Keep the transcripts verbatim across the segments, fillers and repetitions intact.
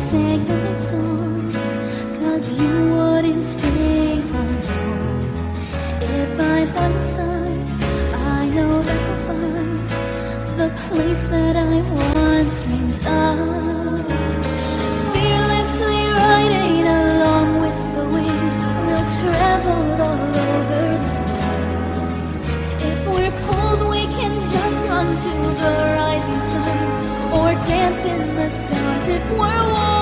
sang like songs, 'cause you wouldn't sing along. If I'm outside, I know that I'll find the place that I once dreamed of. Fearlessly riding along with the wind, we'll travel all over this world. If we're cold, we can just run to the rising sun, or dance in the stars if we're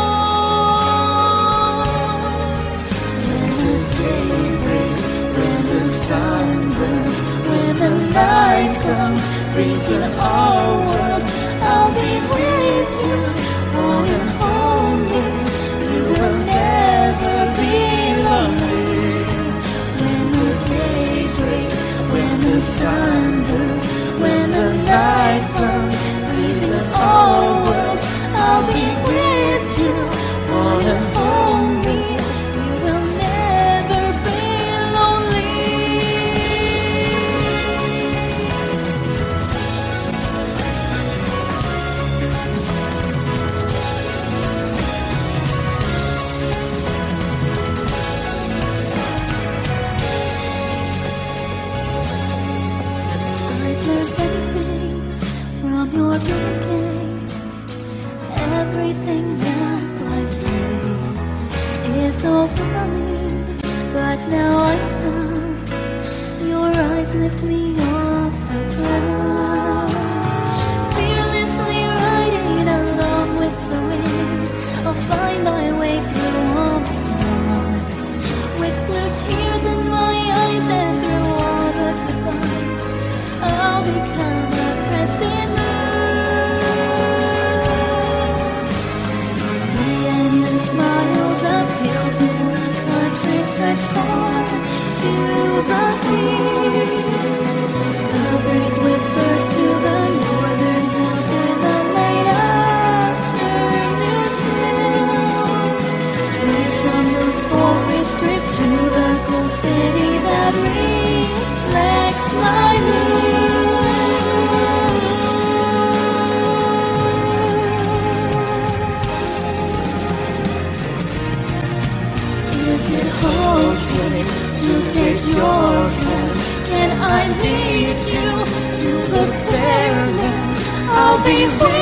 warm. When the day breaks, when the sun burns, when the night comes, freezing our world, I'll be with you, warm and homely. You will never be lonely. When the day breaks, when the sun burns, when the night comes, freezing our world, I'll be with you, warm and homely. You will never be lonely. I've learned many things from your brilliant gaze. Everything that life brings is overwhelming, but now I've found your eyes lift me off the ground. Fearlessly riding along with the wind, I'll find my way through all the stars. With blue tears in my eyes and through all the goodbyes, I'll become a crescent moon. The endless miles of hills in the country stretch far to the sea. The breeze whispers to the northern hills in the late afternoon chills. Breeze from the forest drift to the cold city that reflects my mood. Is it okay to take your hand? Can I lead you to the fair land? I'll be with